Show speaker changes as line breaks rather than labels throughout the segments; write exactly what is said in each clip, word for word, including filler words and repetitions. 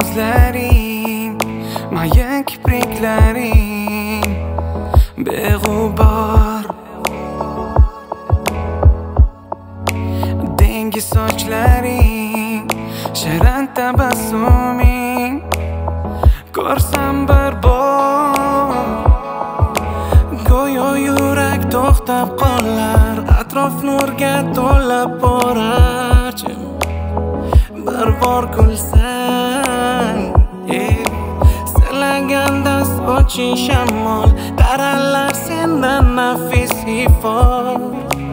ko'zlaring, mayin kipriklaring beg'ubor, dengiz sochlaring, shirin tabassuming ko'rsam bir bor, go'yo yurak to'xtab qolar, atrof nurga to'lib borar. Bir bor kulsang, silaganda soching shamol, taralar sendan nafis ifor.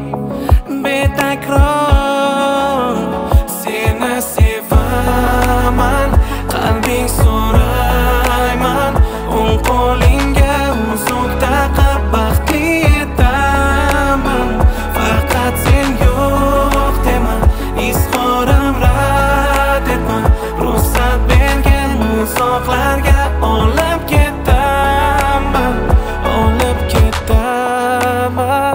Betakror seni sevaman, qalbing so'rayman, o'ng qo'lingga uzuk taqib baxtli etaman. Faqat sen yo'q dema, izhorim rad etma, ruxsat bergan uzoqlarga olib ketaman, olib ketaman.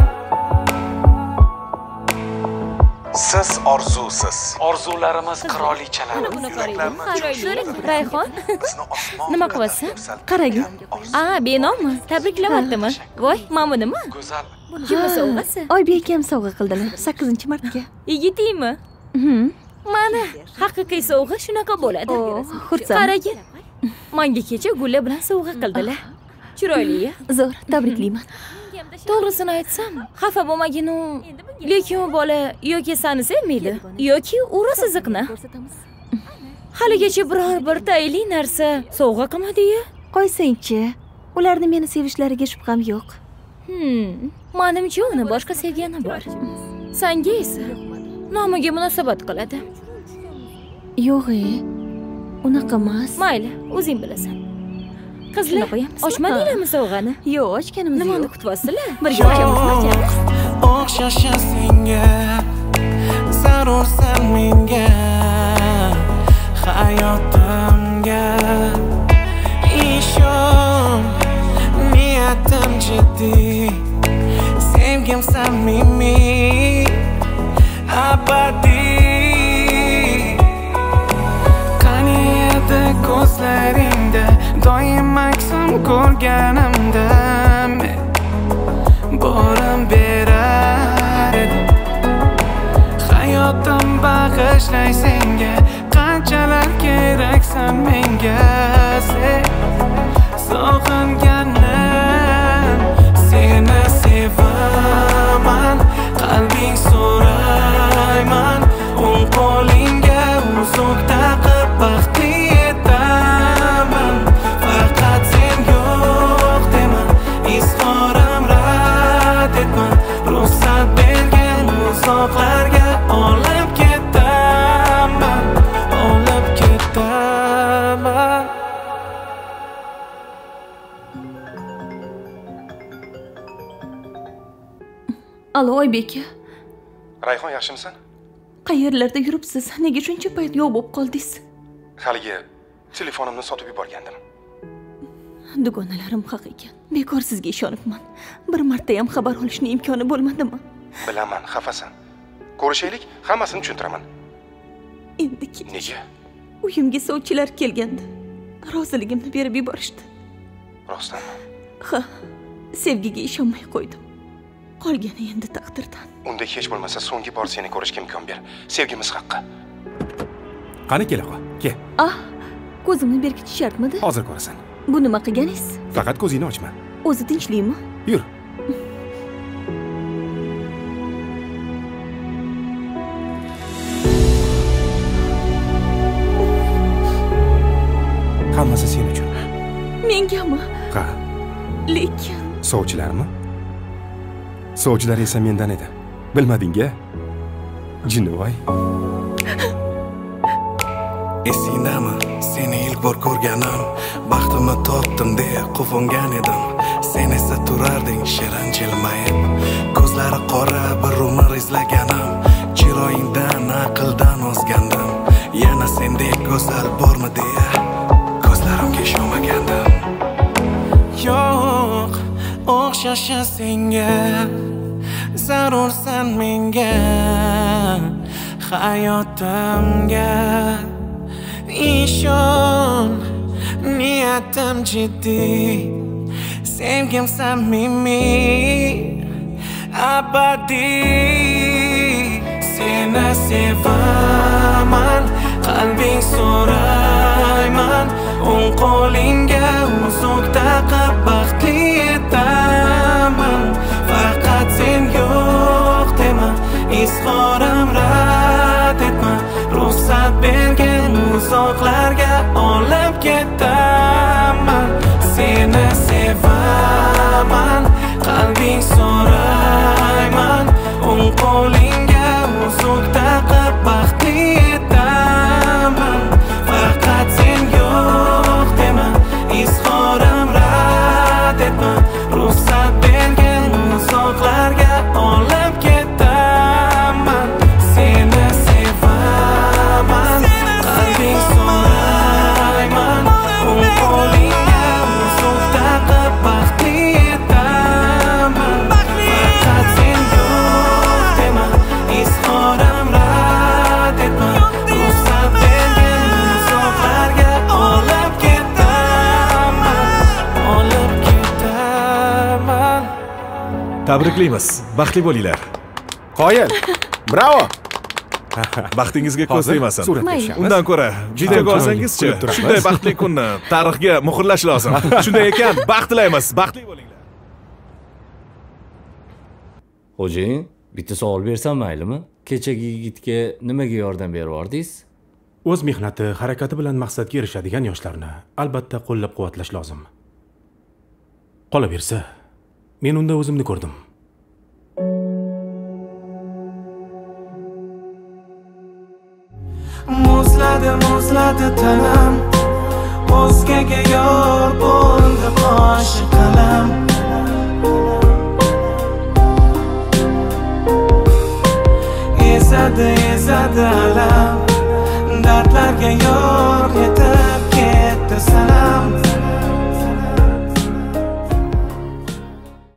Siz orzusiz, orzularimiz qirolichalar.
Rayhon, nima qilyapsan? Qaragin. A, benommi? Tabriklamayaptimi? Voy, mana nima?
Go'zal.
Kimni sovg'asi?
Oybek akam sovg'a qildilar sakkizinchi martga.
Yigitingmi? Mana, haqiqiy sovg'a shunaqa bo'ladi.
Xursand.
Qaragin. Menga kecha gullar bilan sovg'a qildilar. Chiroyli-ya.
Zo'r, tabriklayman.
To'g'risini aytsam, xafa bo'lmagin-u, lekin u bola yoki seni sevmaydi, yoki u rosa ziqna. Haligacha biror bir tayinli narsa sovg'a qilmadi-ya.
Qo'ysang-chi, ularni meni sevishlariga shubham yo'q.
Hmm, menimcha uni boshqa sevgani bor. Senga esa nomiga munosabat qiladi.
Yo'q-e, unaqa emas.
Mayli, o'zing bilasan. Qizlar, ochmadinglarmi sovg'ani?
Yo'q, ochganimiz yo'q.
Nimani kutyapsizlar? Birga ochamiz.
O'xshasha senga, zarursan menga, hayotimga. Ishon, niyatim jiddiy, sevgim samimiy, abadiy. Qani edi ko'zlaringda, doim aksam ko'rganimda men borim berar edim. Hayotim bag'ishlay senga, qanchalar keraksan menga. Sen sog'inganim, seni sevaman, qalbing so'rayman, o'ng qo'lingga uzuk taqib baxtli etaman. Faqat sen yo'q dema, izhorim rad etma, ruxsat bergan uzoqlarga olib ketaman, olib ketaman.
Alo, Oybek.
Rayhon, yaxshimisan?
Qayerlarda yuribsiz? Nega shuncha payt yo'q bo'lib qoldingiz?
Haligi telefonimni sotib yuborgandim.
Dugonalarim haq ekan. Bekor sizga ishonibman. Bir marta ham xabar olishning imkoni bo'lmadimi?
Bilaman, xafasan. Ko'rishaylik, hammasini tushuntiraman.
Endi keyin.
Nega?
Uyimga sovchilar kelgandi. Roziligimni berib yuborishdi.
Rostdanmi?
Ha, sevgiga ishonmay qo'ydim. Qolgani endi taqdirdan.
Unda hech bo'lmasa so'nggi bor seni ko'rishga imkon ber. Sevgimiz haqqi.
Qani kelaqa, kel.
Ah, ko'zimni berkitish shartmidi?
Hozir ko'rasan.
Bu nima qilganingiz?
Faqat ko'zingni ochma.
O'zi tinchlikmi?
Yur. Hammasi sen uchun.
Mengami?
Ha.
Lekin
Sovchilarmi? Sovchilar esa mendan edi. Bilmading-a? Jinnivoy.
Esingdami, seni ilk bor ko'rganim, baxtimni topdim deya quvongan edim. Sen esa turarding shirin jilmayib, ko'zlari qora bir umr izlaganim, chiroyingdan aqldan ozgandim. Yana sendek go'zal bormi deya ko'zlarimga ishonmagandim. Yo'q, o'xshasha senga, zarursan menga, hayotimga. Ishon, niyatim jiddiy, sevgim samimiy, abadiy. Seni sevaman, qalbing so'rayman, o'ng qo'lingga uzuk taqib baxtli etaman. Faqat sen yo'q dema, izhorim rad etma, ruxsat bergin uzoqlarga olib ketaman. Seni sevaman, qalbing so'rayman, o'ng qo'lingga uzuk taqib baxtli etaman. Faqat sen yo'q dema, izhorim rad etma, ruxsat bergin uzoqlarga olib ketaman. Seni sevaman, qalbing so'rayman, o'ng qo'lingga uzuk taqib baxtli etaman. Faqat sen yo'q dema, izhorim rad etma, ruxsat bergin uzoqlarga olib ketaman, olib ketaman.
Tabriklaymiz. Baxtli bo'linglar.
Qoyil. Bravo.
Baxtingizga ko'z
Hozir
tegmasin.
suratga tushamiz.
Undan ko'ra videoga olsangizchi,
Ko'rib turibmiz.
shunday baxtli kunni tarixga muhrlash lozim. Shunday ekan, baxt tilaymiz. Baxtli bo'linglar.
Xo'jayin, bitta savol bersam maylimi? Kechagi yigitga nimaga yordam berib yubordingiz?
O'z mehnati, harakati bilan maqsadga erishadigan yoshlarni albatta qo'llab-quvvatlash lozim. Qolaversa, men unda o'zimni ko'rdim.
Muzladi, muzladi tanam, o'zgaga yor bo'ldi qoshi qalam. Ezadi, ezadi alam, dardlarga yor